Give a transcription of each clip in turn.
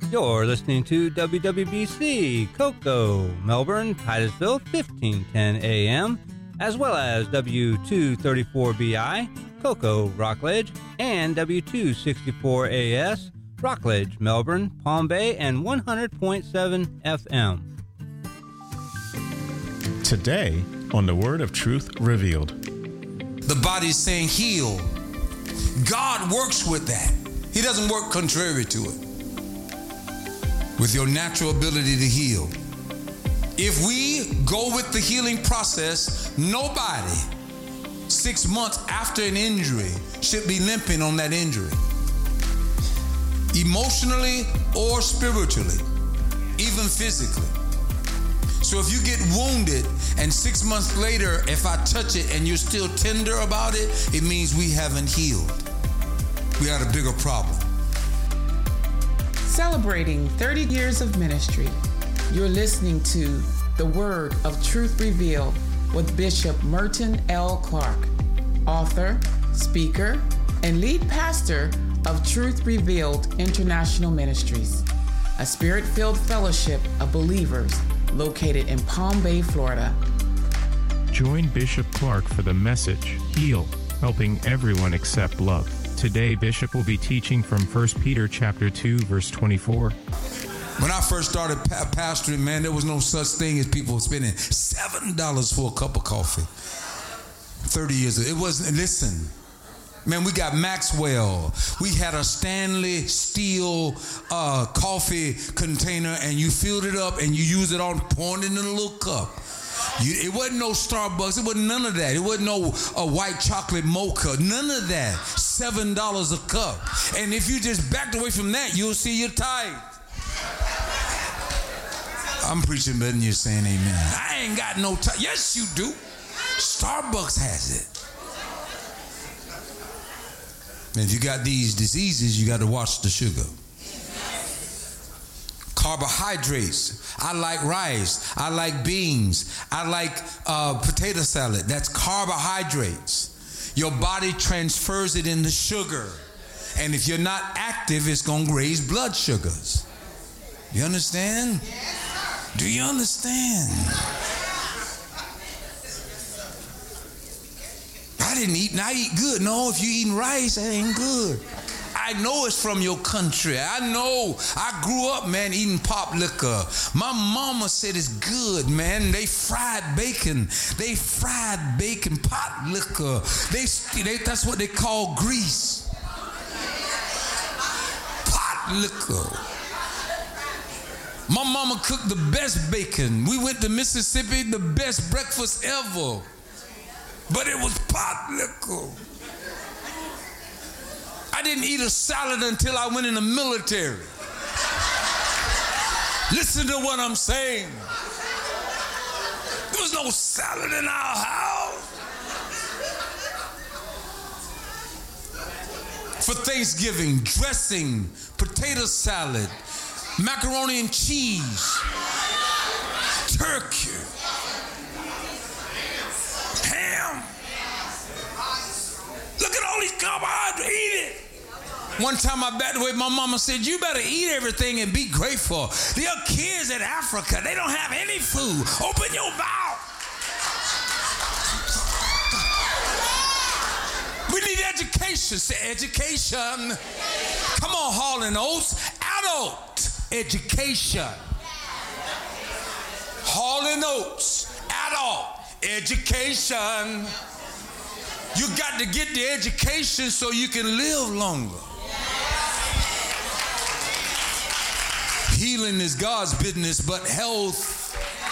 You're listening to WWBC, Cocoa, Melbourne, Titusville, 1510 AM, as well as W234BI, Cocoa, Rockledge, and W264AS, Rockledge, Melbourne, Palm Bay, and 100.7 FM. Today on the Word of Truth Revealed. The body's saying heal. God works with that. He doesn't work contrary to it. With your natural ability to heal. If we go with the healing process, nobody 6 months after an injury should be limping on that injury. Emotionally or spiritually, even physically. So if you get wounded and 6 months later, if I touch it and you're still tender about it, it means we haven't healed. We had a bigger problem. Celebrating 30 years of ministry, you're listening to The Word of Truth Revealed with Bishop Merton L. Clark, author, speaker, and lead pastor of Truth Revealed International Ministries, a spirit-filled fellowship of believers located in Palm Bay, Florida. Join Bishop Clark for the message, Heal, helping everyone accept love. Today, Bishop will be teaching from 1 Peter chapter 2, verse 24. When I first started pastoring, man, there was no such thing as people spending $7 for a cup of coffee. 30 years ago. It wasn't, listen, man, we got Maxwell. We had a Stanley steel coffee container, and you filled it up and you used it on, pouring it in a little cup. It wasn't no Starbucks. It wasn't none of that. It wasn't no white chocolate mocha. None of that. $7 a cup. And if you just backed away from that, you'll see your tithe. I'm preaching better than you're saying amen. I ain't got no tithe. Yes, you do. Starbucks has it. And if you got these diseases, you got to watch the sugar. Carbohydrates. I like rice. I like beans. I like potato salad. That's carbohydrates. Your body transfers it into sugar. And if you're not active, it's going to raise blood sugars. You understand? Do you understand? I didn't eat, and I eat good. No, if you're eating rice, that ain't good. I know it's from your country. I know. I grew up, man, eating pop liquor. My mama said it's good, man. They fried bacon. They fried bacon, pot liquor. That's what they call grease. Pot liquor. My mama cooked the best bacon. We went to Mississippi, the best breakfast ever. But it was pot liquor. I didn't eat a salad until I went in the military. Listen to what I'm saying. There was no salad in our house. For Thanksgiving, dressing, potato salad, macaroni and cheese, turkey, ham. Look at all these carbohydrates. Eat it. One time I backed away, my mama said, you better eat everything and be grateful. There are kids in Africa, they don't have any food. Open your mouth. We need education. Say education. Come on, Hall and Oates. Adult education. Hall and Oates. Adult education. You got to get the education so you can live longer. Healing is God's business, but health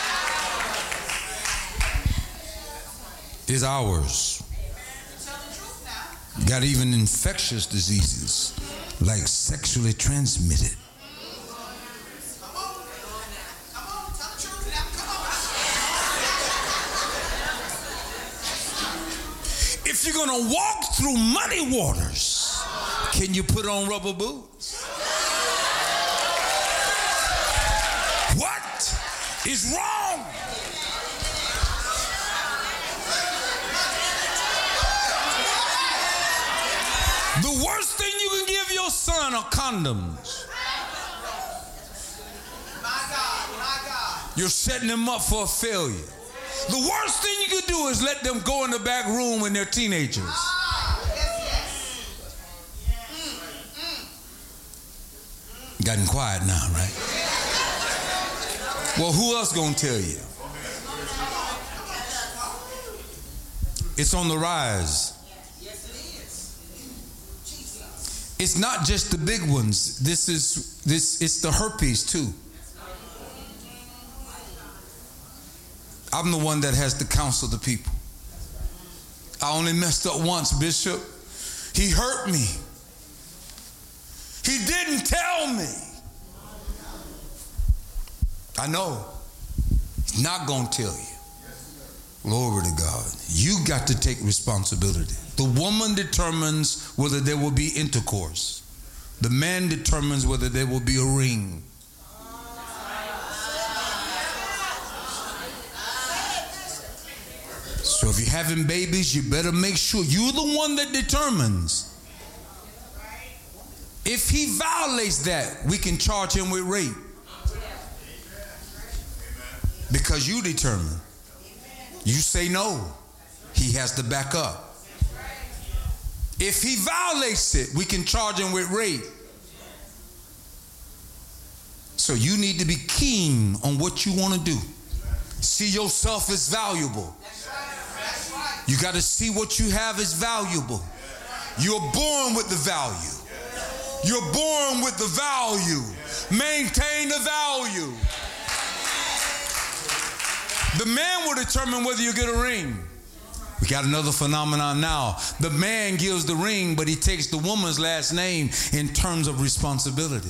is ours. Got even infectious diseases like sexually transmitted. If you're going to walk through muddy waters, can you put on rubber boots? What is wrong? The worst thing you can give your son are condoms. You're setting them up for a failure. The worst thing you could do is let them go in the back room when they're teenagers. Gotten quiet now, right? Well, who else gonna tell you? It's on the rise. It's not just the big ones. It's the herpes too. I'm the one that has to counsel the people. I only messed up once, Bishop. He hurt me. He didn't tell me. I know. He's not going to tell you. Glory to God. You got to take responsibility. The woman determines whether there will be intercourse. The man determines whether there will be a ring. So if you're having babies, you better make sure you're the one that determines. If he violates that, we can charge him with rape. Because you determine. You say no. He has to back up. If he violates it, we can charge him with rape. So you need to be keen on what you want to do. See yourself as valuable. You got to see what you have as valuable. You're born with the value. You're born with the value. Maintain the value. The man will determine whether you get a ring. We got another phenomenon now. The man gives the ring, but he takes the woman's last name in terms of responsibility.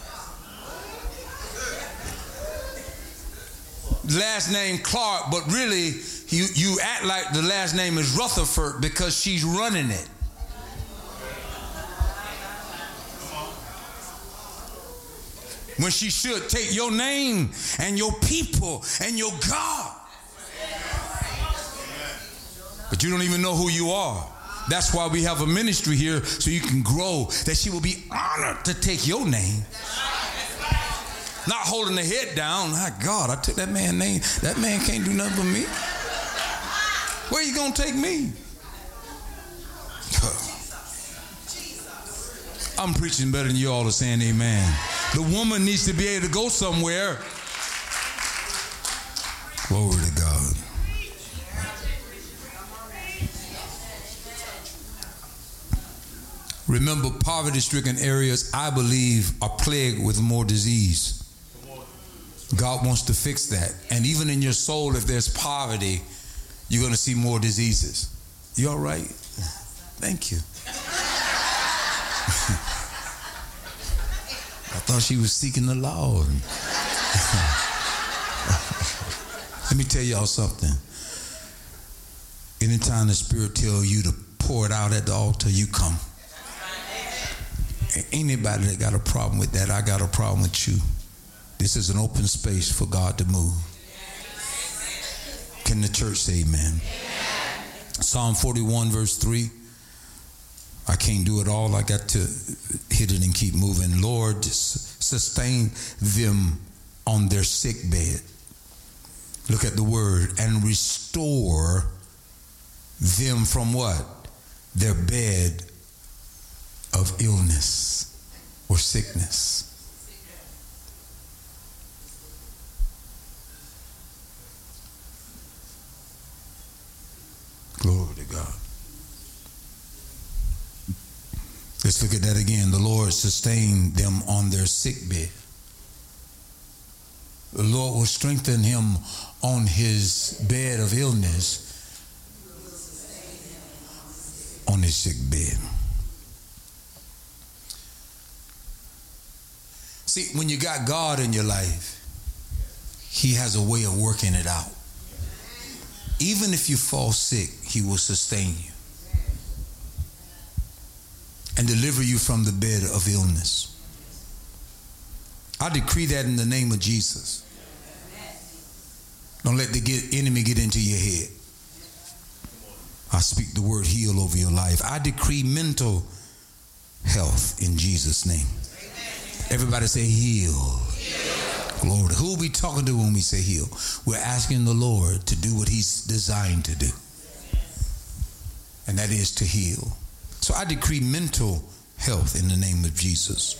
Last name Clark, but really you act like the last name is Rutherford because she's running it. When she should take your name and your people and your God. But you don't even know who you are. That's why we have a ministry here, so you can grow, that she will be honored to take your name. Not holding the head down. My God, I took that man's name. That man can't do nothing for me. Where you gonna take me? I'm preaching better than you all are saying amen. The woman needs to be able to go somewhere. Glory to God. Remember, poverty-stricken areas, I believe, are plagued with more disease. God wants to fix that. And even in your soul, if there's poverty, you're going to see more diseases. You all right? Thank you. I thought she was seeking the Lord. Let me tell y'all something. Anytime the Spirit tells you to pour it out at the altar, you come. Anybody that got a problem with that, I got a problem with you. This is an open space for God to move. Can the church say amen? Amen. Psalm 41 verse 3. I can't do it all. I got to hit it and keep moving. Lord, sustain them on their sick bed. Look at the word. And restore them from what? Their bed of illness or sickness. Glory to God. Let's look at that again. The Lord sustained them on their sick bed. The Lord will strengthen him on his bed of illness, on his sick bed. See, when you got God in your life, he has a way of working it out. Even if you fall sick, he will sustain you and deliver you from the bed of illness. I decree that in the name of Jesus. Don't let the enemy get into your head. I speak the word heal over your life. I decree mental health in Jesus' name. Everybody say heal. Glory. Who are we talking to when we say heal? We're asking the Lord to do what he's designed to do. And that is to heal. So I decree mental health in the name of Jesus.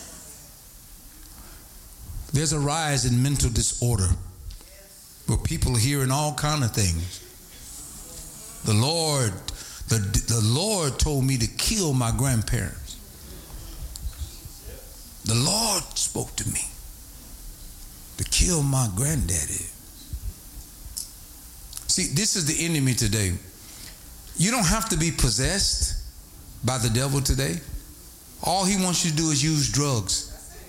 There's a rise in mental disorder where people are hearing all kind of things. The Lord told me to kill my grandparents. The Lord spoke to me to kill my granddaddy. See, this is the enemy today. You don't have to be possessed by the devil today. All he wants you to do is use drugs.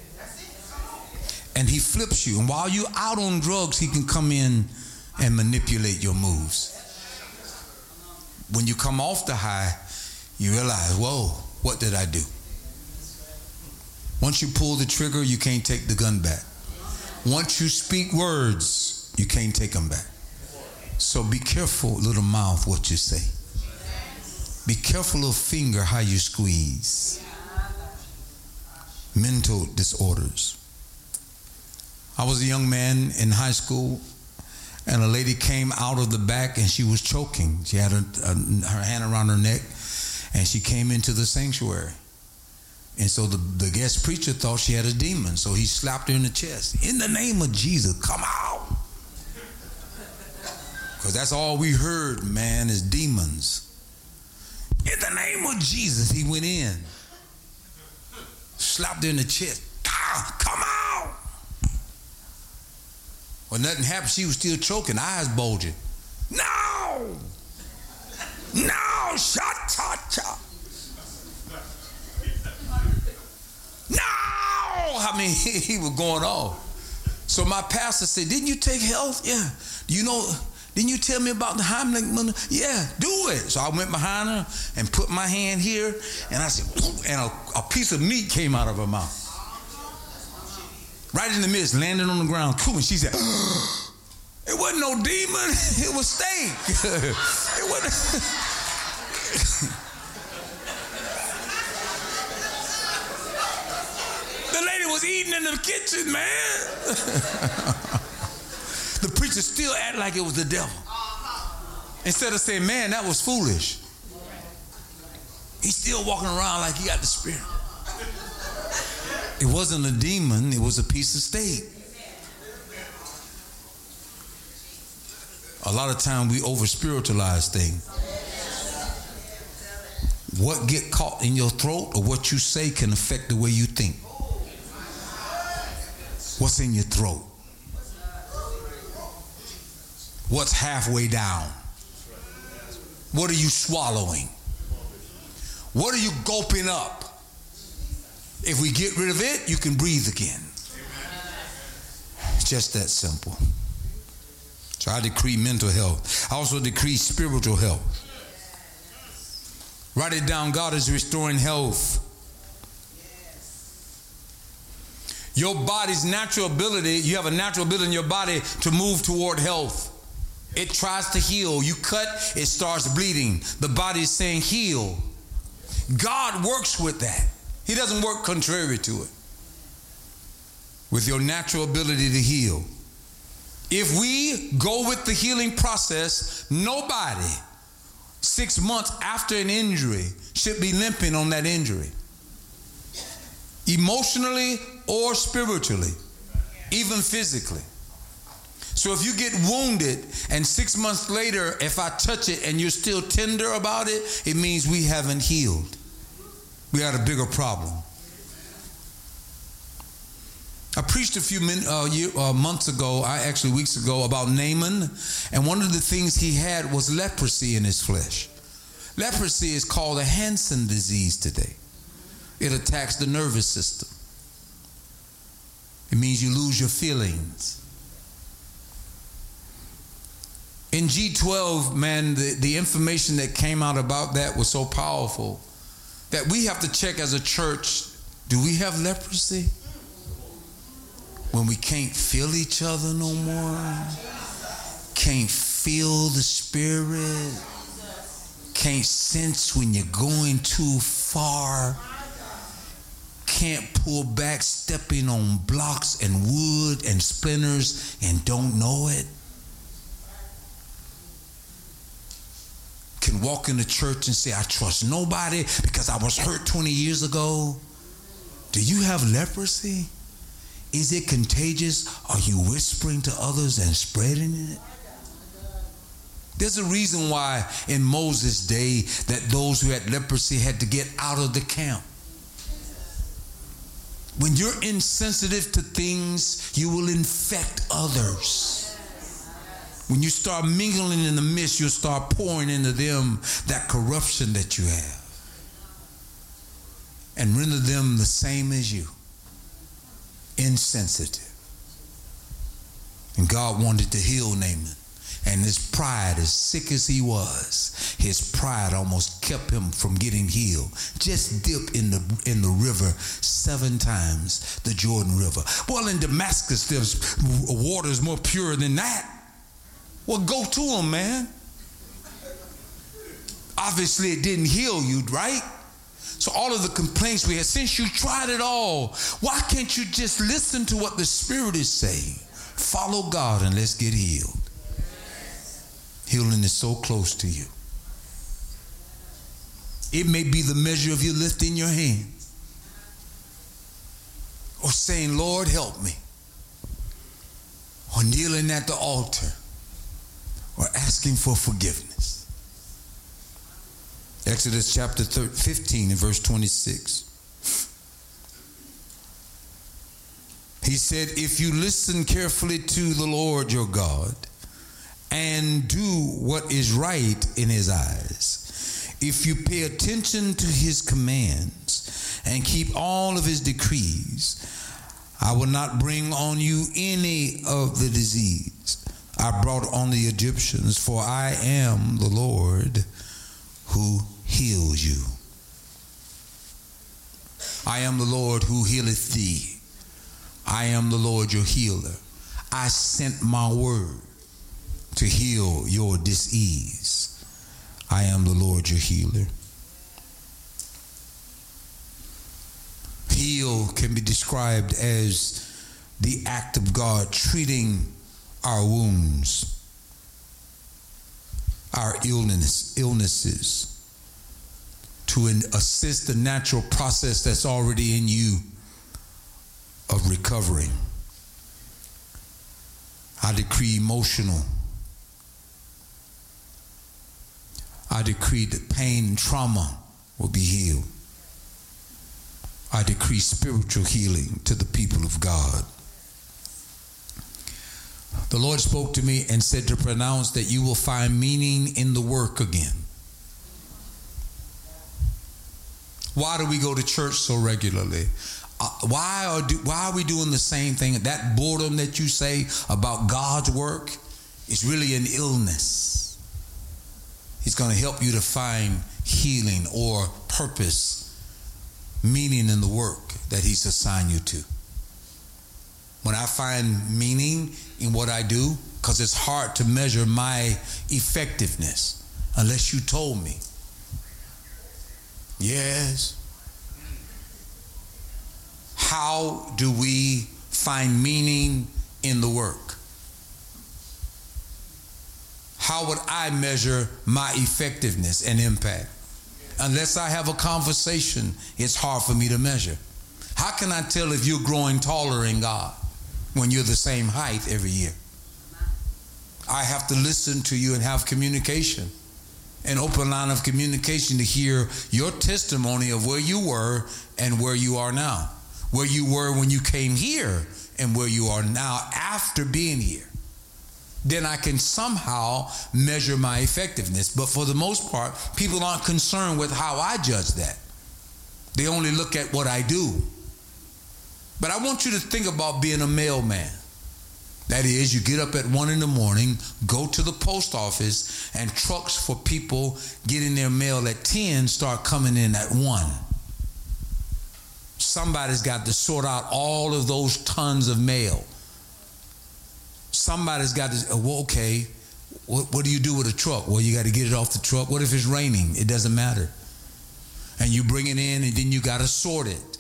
And he flips you. And while you're out on drugs, he can come in and manipulate your moves. When you come off the high, you realize, whoa, what did I do? Once you pull the trigger, you can't take the gun back. Once you speak words, you can't take them back. So be careful, little mouth, what you say. Be careful, little finger, how you squeeze. Mental disorders. I was a young man in high school, and a lady came out of the back and she was choking. She had her hand around her neck, and she came into the sanctuary. And so the guest preacher thought she had a demon, so he slapped her in the chest. In the name of Jesus, come out. Because that's all we heard, man, is demons. In the name of Jesus, he went in. Slapped her in the chest. Come out. Well, nothing happened. She was still choking, eyes bulging. No! No! Cha-cha-cha! No! I mean, he was going off. So my pastor said, didn't you take health? Yeah. Didn't you tell me about the Heimlich maneuver? Yeah, do it. So I went behind her and put my hand here, and I said, and a piece of meat came out of her mouth. Right in the midst, landed on the ground. And she said, it wasn't no demon, it was steak. It wasn't. The lady was eating in the kitchen, man. The preacher still acted like it was the devil. Instead of saying, man, that was foolish. He's still walking around like he got the spirit. It wasn't a demon, it was a piece of steak. A lot of time we over-spiritualize things. What get caught in your throat or what you say can affect the way you think. What's in your throat? What's halfway down? What are you swallowing? What are you gulping up? If we get rid of it, you can breathe again. It's just that simple. So I decree mental health. I also decree spiritual health. Write it down. God is restoring health. Your body's natural ability, you have a natural ability in your body to move toward health. It tries to heal. You cut, it starts bleeding. The body is saying heal. God works with that. He doesn't work contrary to it. With your natural ability to heal. If we go with the healing process, nobody 6 months after an injury should be limping on that injury. Emotionally or spiritually, even physically. So if you get wounded and 6 months later, if I touch it and you're still tender about it, it means we haven't healed. We had a bigger problem. I preached a few months ago, weeks ago, about Naaman, and one of the things he had was leprosy in his flesh. Leprosy is called a Hansen disease today. It attacks the nervous system. It means you lose your feelings. In G12, man, the information that came out about that was so powerful that we have to check as a church, do we have leprosy? When we can't feel each other no more, can't feel the spirit, can't sense when you're going too far, can't pull back stepping on blocks and wood and splinters and don't know it? Can walk in the church and say, I trust nobody because I was hurt 20 years ago? Do you have leprosy? Is it contagious? Are you whispering to others and spreading it? There's a reason why in Moses' day that those who had leprosy had to get out of the camp. When you're insensitive to things, you will infect others. When you start mingling in the midst, you'll start pouring into them that corruption that you have and render them the same as you. Insensitive. And God wanted to heal Naaman. And his pride, as sick as he was, his pride almost kept him from getting healed. Just dip in the river 7 times, the Jordan River. Well, in Damascus, there's waters more pure than that. Well, go to him, man. Obviously, it didn't heal you, right? So all of the complaints we had, since you tried it all, why can't you just listen to what the Spirit is saying? Follow God and let's get healed. Healing is so close to you. It may be the measure of you lifting your hand or saying, Lord, help me, or kneeling at the altar or asking for forgiveness. Exodus chapter 15 and verse 26. He said, if you listen carefully to the Lord your God and do what is right in his eyes, if you pay attention to his commands and keep all of his decrees, I will not bring on you any of the disease I brought on the Egyptians, for I am the Lord who heals you. I am the Lord who healeth thee. I am the Lord your healer. I sent my word to heal your disease. I am the Lord your healer. Heal can be described as the act of God treating our wounds, our illnesses, to assist the natural process that's already in you of recovering. I decree emotional. I decree that pain and trauma will be healed. I decree spiritual healing to the people of God. The Lord spoke to me and said to pronounce that you will find meaning in the work again. Why do we go to church so regularly? Why are we doing the same thing? That boredom that you say about God's work is really an illness. He's going to help you to find healing or purpose, meaning in the work that he's assigned you to. When I find meaning in what I do, because it's hard to measure my effectiveness unless you told me. Yes. How do we find meaning in the work? How would I measure my effectiveness and impact? Unless I have a conversation, it's hard for me to measure. How can I tell if you're growing taller in God when you're the same height every year? I have to listen to you and have communication, an open line of communication to hear your testimony of where you were and where you are now. Where you were when you came here and where you are now after being here. Then I can somehow measure my effectiveness. But for the most part, people aren't concerned with how I judge that. They only look at what I do. But I want you to think about being a mailman. That is, you get up at 1 a.m, go to the post office, and trucks for people getting their mail at 10 start coming in at 1. Somebody's got to sort out all of those tons of mail. Somebody's got to, well, okay, what do you do with a truck? Well, you got to get it off the truck. What if it's raining? It doesn't matter. And you bring it in, and then you got to sort it.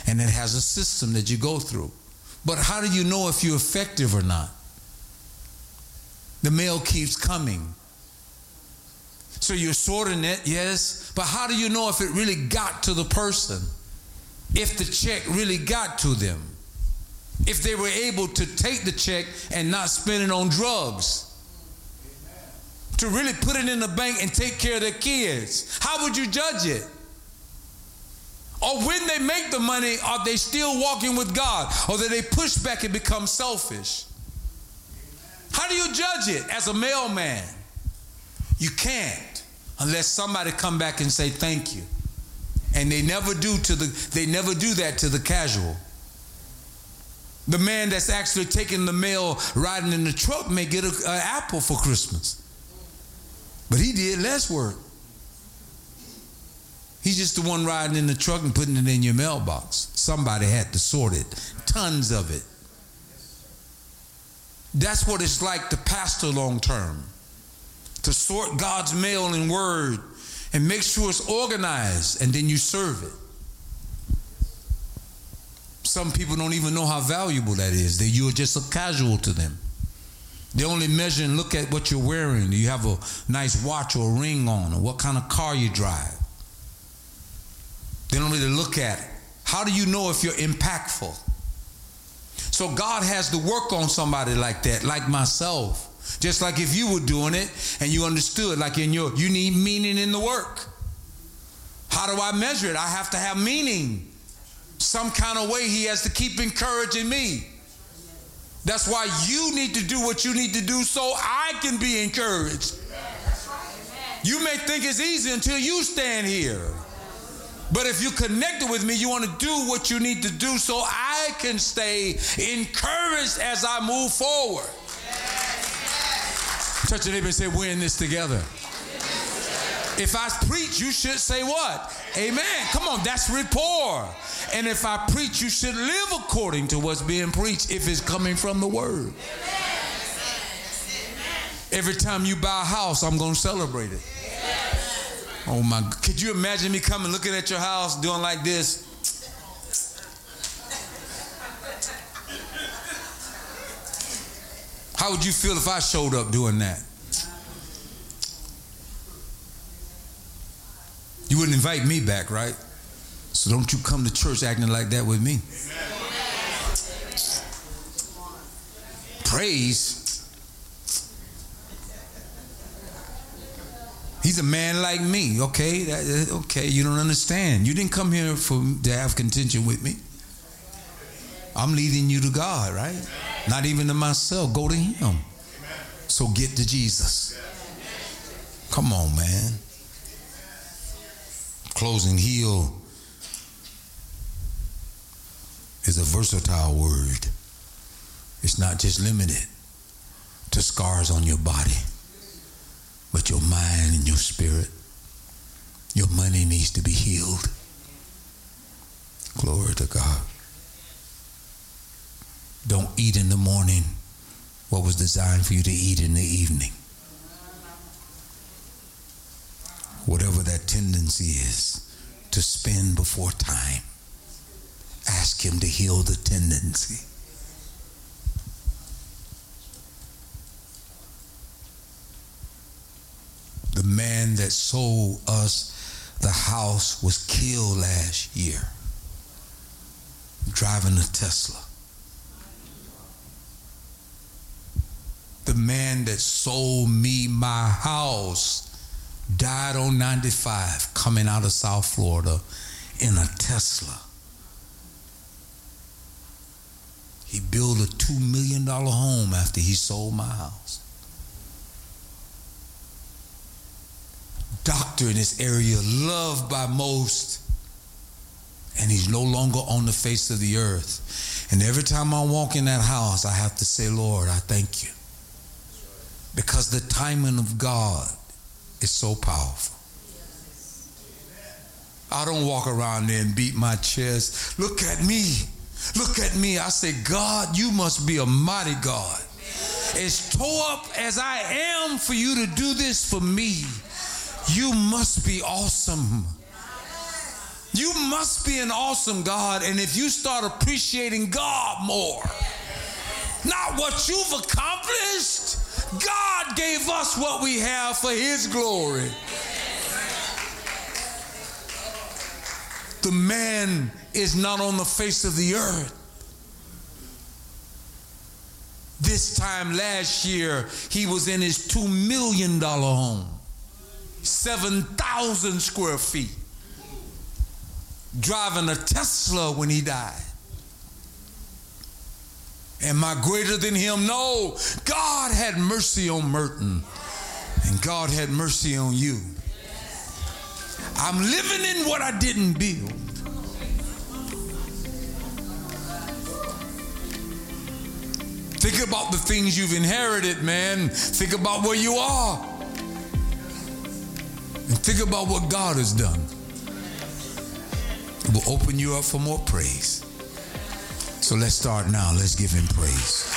And it has a system that you go through. But how do you know if you're effective or not? The mail keeps coming. So you're sorting it, yes, but how do you know if it really got to the person? If the check really got to them? If they were able to take the check and not spend it on drugs? To really put it in the bank and take care of their kids? How would you judge it? Or when they make the money, are they still walking with God? Or do they push back and become selfish? How do you judge it as a mailman? You can't unless somebody come back and say thank you. And they never do that to the casual. The man that's actually taking the mail riding in the truck may get an apple for Christmas. But he did less work. He's just the one riding in the truck and putting it in your mailbox. Somebody had to sort it. Tons of it. That's what it's like to pastor long term. To sort God's mail and word and make sure it's organized, and then you serve it. Some people don't even know how valuable that is. That you're just a casual to them. They only measure and look at what you're wearing. Do you have a nice watch or a ring on? Or what kind of car you drive? They don't really look at it. How do you know if you're impactful? So God has to work on somebody like that, like myself. Just like if you were doing it and you understood, like you need meaning in the work. How do I measure it? I have to have meaning. Some kind of way he has to keep encouraging me. That's why you need to do what you need to do so I can be encouraged. You may think it's easy until you stand here. But if you're connected with me, you want to do what you need to do so I can stay encouraged as I move forward. Touch your neighbor and say, we're in this together. If I preach, you should say what? Amen. Come on, that's rapport. And if I preach, you should live according to what's being preached if it's coming from the word. Every time you buy a house, I'm going to celebrate it. Oh my, could you imagine me coming, looking at your house, doing like this? How would you feel if I showed up doing that? You wouldn't invite me back, right? So don't you come to church acting like that with me. Praise. He's a man like me, okay? Okay, you don't understand. You didn't come here to have contention with me. I'm leading you to God, right? Not even to myself. Go to him. So get to Jesus. Come on, man. Closing, heal is a versatile word. It's not just limited to scars on your body, but your mind and your spirit. Your money needs to be healed. Glory to God. Don't eat in the morning what was designed for you to eat in the evening. Whatever that tendency is to spend before time, ask him to heal the tendency. The man that sold us the house was killed last year, driving a Tesla. The man that sold me my house died on 95 coming out of South Florida in a Tesla. He built a $2 million home after he sold my house. Doctor in this area, loved by most, and he's no longer on the face of the earth. And every time I walk in that house, I have to say, Lord, I thank you. Because the timing of God is so powerful. I don't walk around there and beat my chest. Look at me. Look at me. I say, God, you must be a mighty God. As tore up as I am for you to do this for me, you must be awesome. You must be an awesome God, and if you start appreciating God more, not what you've accomplished, God gave us what we have for His glory. The man is not on the face of the earth. This time last year, he was in his $2 million home, 7,000 square feet, driving a Tesla when he died. Am I greater than him? No. God had mercy on Merton, and God had mercy on you. I'm living in what I didn't build. Think about the things you've inherited, man. Think about where you are. And think about what God has done. It will open you up for more praise. So let's start now. Let's give Him praise.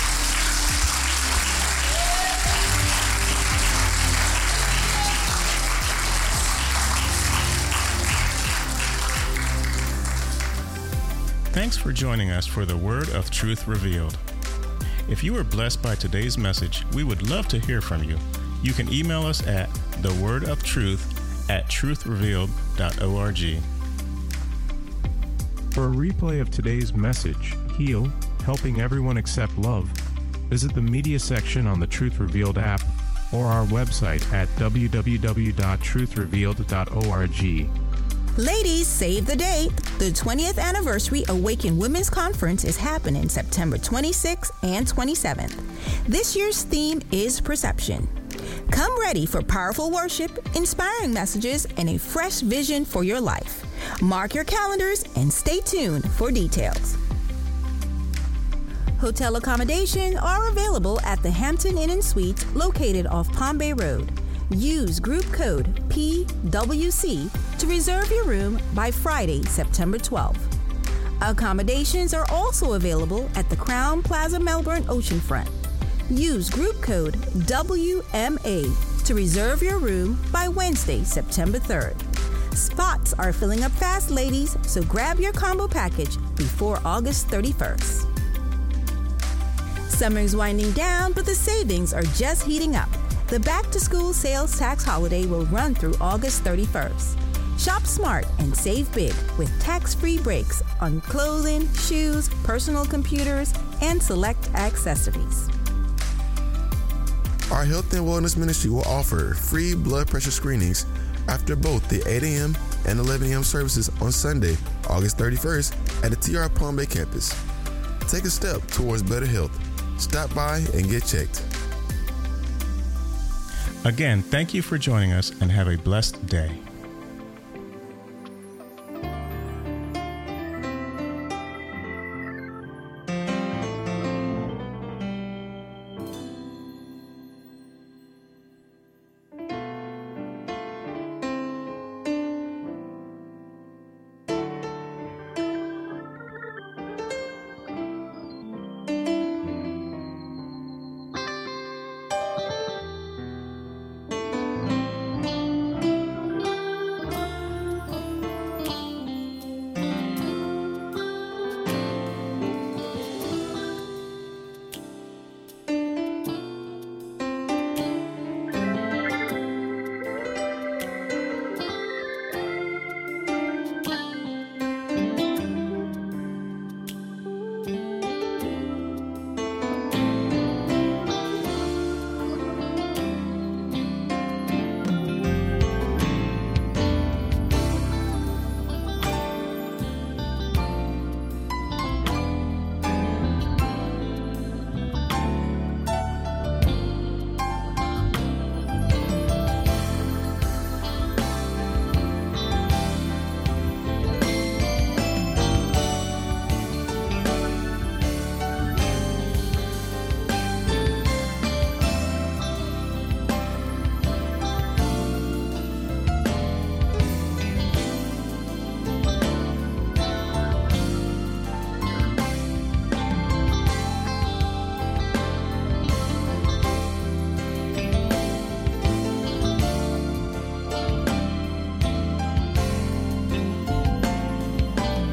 Thanks for joining us for the Word of Truth Revealed. If you were blessed by today's message, we would love to hear from you. You can email us at thewordofTruth@truthrevealed.org. For a replay of today's message, Heal, Helping Everyone Accept Love, visit the media section on the Truth Revealed app or our website at www.truthrevealed.org. Ladies, save the date. The 20th Anniversary Awaken Women's Conference is happening September 26th and 27th. This year's theme is Perception. Come ready for powerful worship, inspiring messages, and a fresh vision for your life. Mark your calendars and stay tuned for details. Hotel accommodations are available at the Hampton Inn and Suites located off Palm Bay Road. Use group code PWC to reserve your room by Friday, September 12th. Accommodations are also available at the Crown Plaza Melbourne Oceanfront. Use group code WMA to reserve your room by Wednesday, September 3rd. Spots are filling up fast, ladies, so grab your combo package before August 31st. Summer's winding down, but the savings are just heating up. The back-to-school sales tax holiday will run through August 31st. Shop smart and save big with tax-free breaks on clothing, shoes, personal computers, and select accessories. Our health and wellness ministry will offer free blood pressure screenings after both the 8 a.m. and 11 a.m. services on Sunday, August 31st at the TR Palm Bay campus. Take a step towards better health. Stop by and get checked. Again, thank you for joining us and have a blessed day.